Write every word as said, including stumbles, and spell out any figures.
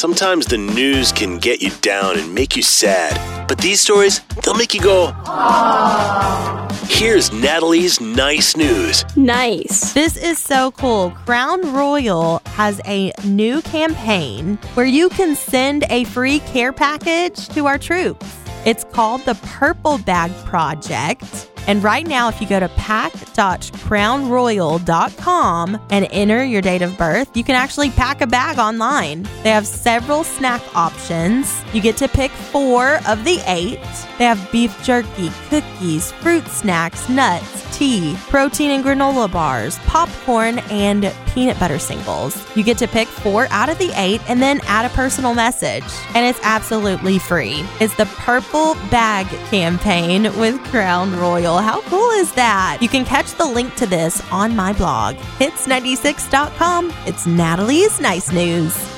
sometimes the news can get you down and make you sad. But these stories, they'll make you go, aww. Here's Natalie's Nice News. Nice. This is so cool. Crown Royal has a new campaign where you can send a free care package to our troops. It's called the Purple Bag Project. And right now, if you go to pack dot crown royal dot com and enter your date of birth, you can actually pack a bag online. They have several snack options. You get to pick four of the eight. They have beef jerky, cookies, fruit snacks, nuts, tea, protein and granola bars, popcorn, and peanut butter singles. You get to pick four out of the eight and then add a personal message. And it's absolutely free. It's the Purple Bag campaign with Crown Royal. How cool is that? You can catch the link to this on my blog, hits ninety-six dot com. It's Natalie's Nice News.